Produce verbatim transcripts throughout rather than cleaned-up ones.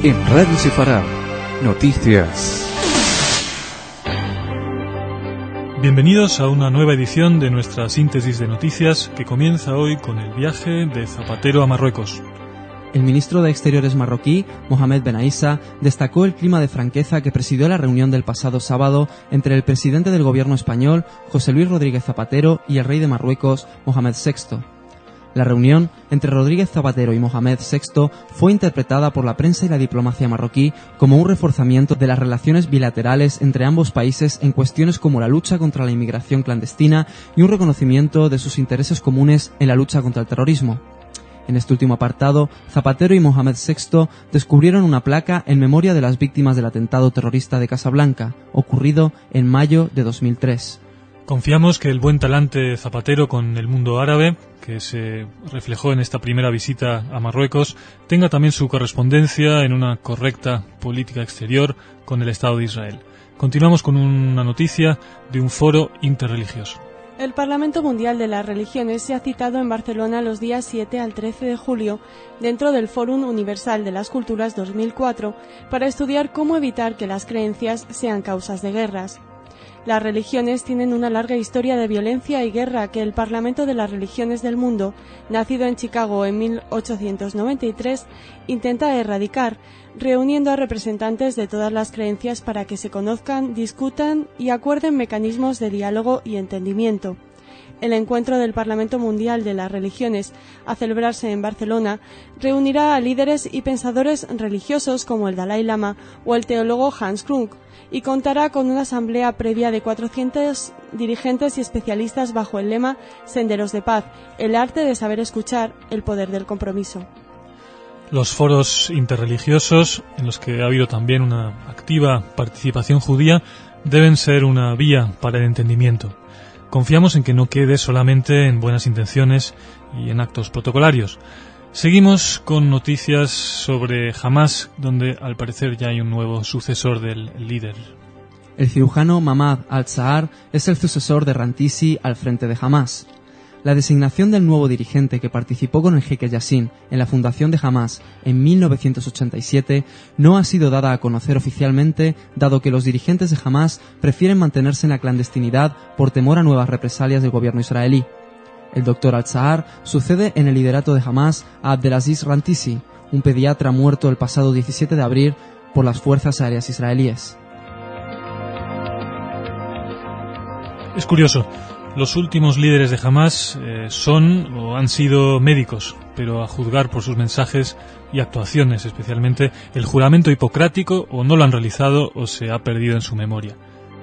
En Radio Sefarad, noticias. Bienvenidos a una nueva edición de nuestra síntesis de noticias que comienza hoy con el viaje de Zapatero a Marruecos. El ministro de Exteriores marroquí, Mohamed Ben Aissa, destacó el clima de franqueza que presidió la reunión del pasado sábado entre el presidente del gobierno español, José Luis Rodríguez Zapatero, y el rey de Marruecos, Mohamed sexto. La reunión entre Rodríguez Zapatero y Mohamed sexto fue interpretada por la prensa y la diplomacia marroquí como un reforzamiento de las relaciones bilaterales entre ambos países en cuestiones como la lucha contra la inmigración clandestina y un reconocimiento de sus intereses comunes en la lucha contra el terrorismo. En este último apartado, Zapatero y Mohamed sexto descubrieron una placa en memoria de las víctimas del atentado terrorista de Casablanca, ocurrido en mayo de dos mil tres. Confiamos que el buen talante Zapatero con el mundo árabe, que se reflejó en esta primera visita a Marruecos, tenga también su correspondencia en una correcta política exterior con el Estado de Israel. Continuamos con una noticia de un foro interreligioso. El Parlamento Mundial de las Religiones se ha citado en Barcelona los días siete al trece de julio dentro del Fórum Universal de las Culturas dos mil cuatro para estudiar cómo evitar que las creencias sean causas de guerras. Las religiones tienen una larga historia de violencia y guerra que el Parlamento de las Religiones del Mundo, nacido en Chicago en mil ochocientos noventa y tres, intenta erradicar, reuniendo a representantes de todas las creencias para que se conozcan, discutan y acuerden mecanismos de diálogo y entendimiento. El encuentro del Parlamento Mundial de las Religiones, a celebrarse en Barcelona, reunirá a líderes y pensadores religiosos como el Dalai Lama o el teólogo Hans Klug, y contará con una asamblea previa de cuatrocientos dirigentes y especialistas bajo el lema Senderos de Paz, el arte de saber escuchar, el poder del compromiso. Los foros interreligiosos, en los que ha habido también una activa participación judía, deben ser una vía para el entendimiento. Confiamos en que no quede solamente en buenas intenciones y en actos protocolarios. Seguimos con noticias sobre Hamás, donde al parecer ya hay un nuevo sucesor del líder. El cirujano Mahmoud al-Zahar es el sucesor de Rantisi al frente de Hamás. La designación del nuevo dirigente que participó con el jeque Yassin en la fundación de Hamás en mil novecientos ochenta y siete no ha sido dada a conocer oficialmente, dado que los dirigentes de Hamás prefieren mantenerse en la clandestinidad por temor a nuevas represalias del gobierno israelí. El doctor al-Zahar sucede en el liderato de Hamás a Abdelaziz Rantisi, un pediatra muerto el pasado diecisiete de abril por las fuerzas aéreas israelíes. Es curioso, los últimos líderes de Hamás eh, son o han sido médicos, pero a juzgar por sus mensajes y actuaciones, especialmente el juramento hipocrático, o no lo han realizado o se ha perdido en su memoria.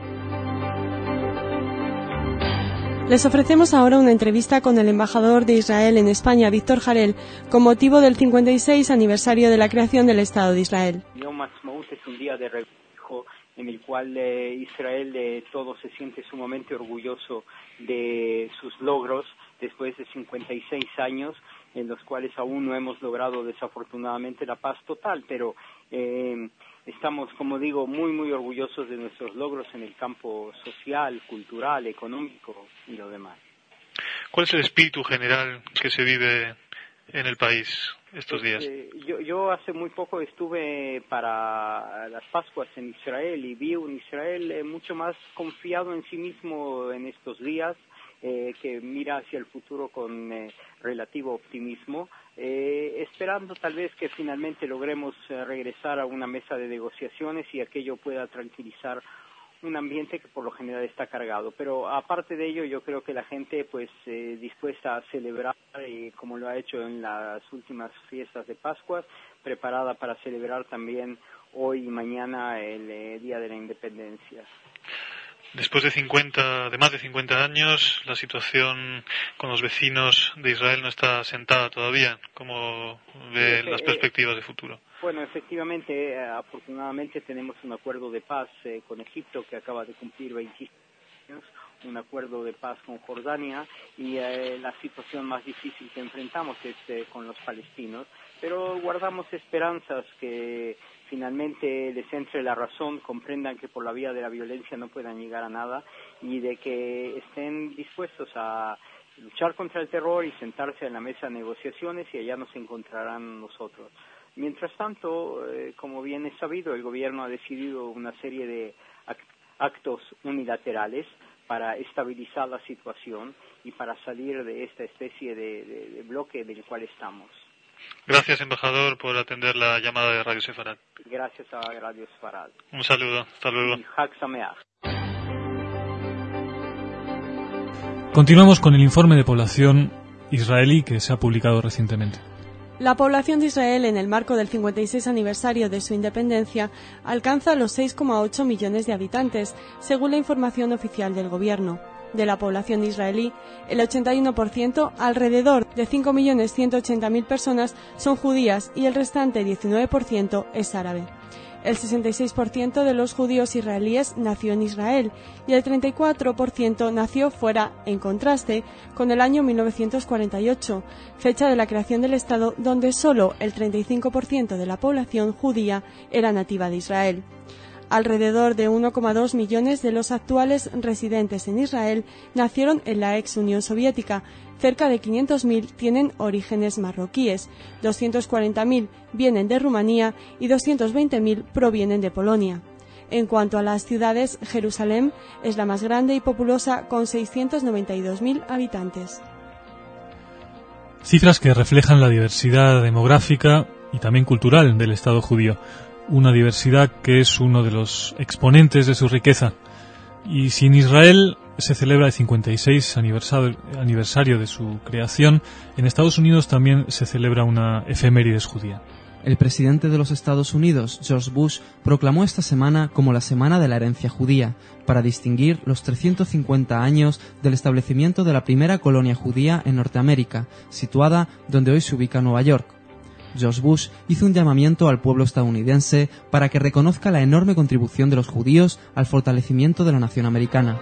Les ofrecemos ahora una entrevista con el embajador de Israel en España, Víctor Jarel, con motivo del cincuenta y seis aniversario de la creación del Estado de Israel. Yom Ha'atzmaut es un día de regocijo en el cual eh, Israel eh, todo se siente sumamente orgulloso de sus logros después de cincuenta y seis años, en los cuales aún no hemos logrado desafortunadamente la paz total, pero eh, estamos, como digo, muy muy orgullosos de nuestros logros en el campo social, cultural, económico y lo demás. ¿Cuál es el espíritu general que se vive en el país estos días? Eh, yo, yo hace muy poco estuve para las Pascuas en Israel y vi un Israel eh, mucho más confiado en sí mismo en estos días, eh, que mira hacia el futuro con eh, relativo optimismo, eh, esperando tal vez que finalmente logremos eh, regresar a una mesa de negociaciones y aquello pueda tranquilizar un ambiente que por lo general está cargado. Pero aparte de ello, yo creo que la gente pues eh, dispuesta a celebrar, eh, como lo ha hecho en las últimas fiestas de Pascua, preparada para celebrar también hoy y mañana el eh, Día de la Independencia. Después de cincuenta, de más de cincuenta años, la situación con los vecinos de Israel no está asentada todavía. ¿Cómo ve las perspectivas de futuro? Bueno, efectivamente, eh, afortunadamente tenemos un acuerdo de paz eh, con Egipto que acaba de cumplir veinte años, un acuerdo de paz con Jordania y eh, la situación más difícil que enfrentamos es eh, con los palestinos, pero guardamos esperanzas que finalmente les entre la razón, comprendan que por la vía de la violencia no puedan llegar a nada y de que estén dispuestos a luchar contra el terror y sentarse en la mesa de negociaciones y allá nos encontrarán nosotros. Mientras tanto, eh, como bien es sabido, el gobierno ha decidido una serie de actos unilaterales para estabilizar la situación y para salir de esta especie de, de, de bloque del cual estamos. Gracias, embajador, por atender la llamada de Radio Sefarad. Gracias a Radio Sefarad. Un saludo, hasta luego. Y Hag Sameach. Continuamos con el informe de población israelí que se ha publicado recientemente. La población de Israel, en el marco del cincuenta y seis aniversario de su independencia, alcanza los seis coma ocho millones de habitantes, según la información oficial del gobierno. De la población israelí, el ochenta y uno por ciento, alrededor de cinco millones ciento ochenta mil personas, son judías y el restante diecinueve por ciento es árabe. El sesenta y seis por ciento de los judíos israelíes nació en Israel y el treinta y cuatro por ciento nació fuera, en contraste con el año mil novecientos cuarenta y ocho, fecha de la creación del Estado, donde solo el treinta y cinco por ciento de la población judía era nativa de Israel. Alrededor de uno coma dos millones de los actuales residentes en Israel nacieron en la ex Unión Soviética. Cerca de quinientos mil tienen orígenes marroquíes, doscientos cuarenta mil vienen de Rumanía y doscientos veinte mil provienen de Polonia. En cuanto a las ciudades, Jerusalén es la más grande y populosa, con seiscientos noventa y dos mil habitantes. Cifras que reflejan la diversidad demográfica y también cultural del Estado judío, una diversidad que es uno de los exponentes de su riqueza. Y si en Israel se celebra el cincuenta y seis aniversario de su creación, en Estados Unidos también se celebra una efemérides judía. El presidente de los Estados Unidos, George Bush, proclamó esta semana como la Semana de la Herencia Judía, para distinguir los trescientos cincuenta años del establecimiento de la primera colonia judía en Norteamérica, situada donde hoy se ubica Nueva York. George Bush hizo un llamamiento al pueblo estadounidense para que reconozca la enorme contribución de los judíos al fortalecimiento de la nación americana.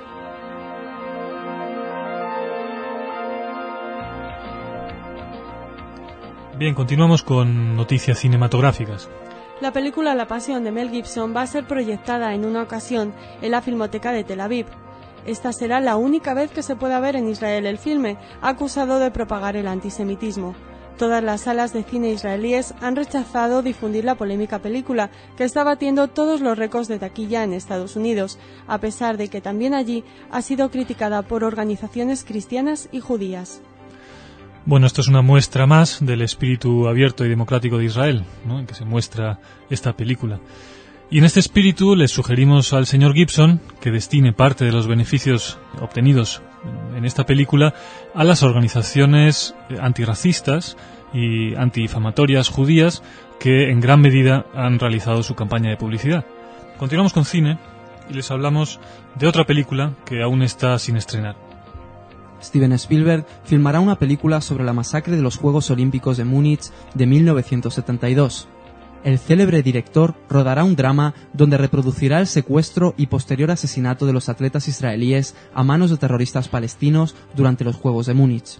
Bien, continuamos con noticias cinematográficas. La película La Pasión de Mel Gibson va a ser proyectada en una ocasión en la Filmoteca de Tel Aviv. Esta será la única vez que se pueda ver en Israel el filme, acusado de propagar el antisemitismo. Todas las salas de cine israelíes han rechazado difundir la polémica película, que está batiendo todos los récords de taquilla en Estados Unidos, a pesar de que también allí ha sido criticada por organizaciones cristianas y judías. Bueno, esto es una muestra más del espíritu abierto y democrático de Israel, ¿no?, en que se muestra esta película. Y en este espíritu les sugerimos al señor Gibson que destine parte de los beneficios obtenidos en esta película a las organizaciones antirracistas y antidifamatorias judías que en gran medida han realizado su campaña de publicidad. Continuamos con cine y les hablamos de otra película que aún está sin estrenar. Steven Spielberg filmará una película sobre la masacre de los Juegos Olímpicos de Múnich de mil novecientos setenta y dos. El célebre director rodará un drama donde reproducirá el secuestro y posterior asesinato de los atletas israelíes a manos de terroristas palestinos durante los Juegos de Múnich.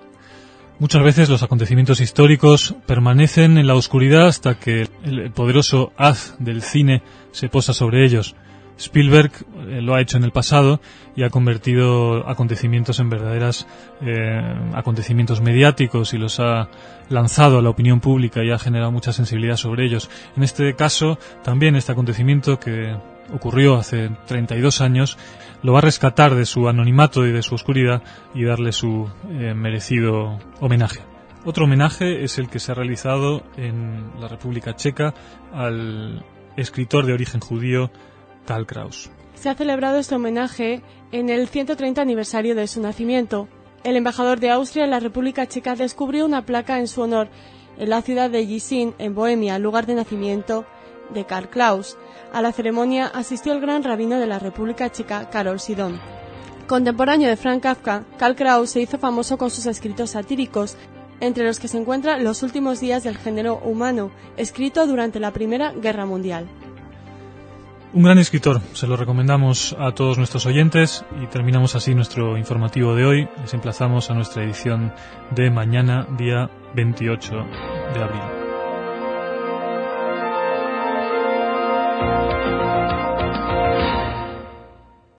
Muchas veces los acontecimientos históricos permanecen en la oscuridad hasta que el poderoso haz del cine se posa sobre ellos. Spielberg lo ha hecho en el pasado y ha convertido acontecimientos en verdaderas eh, acontecimientos mediáticos y los ha lanzado a la opinión pública y ha generado mucha sensibilidad sobre ellos. En este caso, también este acontecimiento que ocurrió hace treinta y dos años lo va a rescatar de su anonimato y de su oscuridad y darle su eh, merecido homenaje. Otro homenaje es el que se ha realizado en la República Checa al escritor de origen judío Karl Kraus. Se ha celebrado este homenaje en el ciento treinta aniversario de su nacimiento. El embajador de Austria en la República Checa descubrió una placa en su honor en la ciudad de Jičín, en Bohemia, lugar de nacimiento de Karl Kraus. A la ceremonia asistió el gran rabino de la República Checa, Karol Sidon. Contemporáneo de Franz Kafka, Karl Kraus se hizo famoso con sus escritos satíricos, entre los que se encuentra Los últimos días del género humano, escrito durante la Primera Guerra Mundial. Un gran escritor, se lo recomendamos a todos nuestros oyentes y terminamos así nuestro informativo de hoy. Les emplazamos a nuestra edición de mañana, día veintiocho de abril.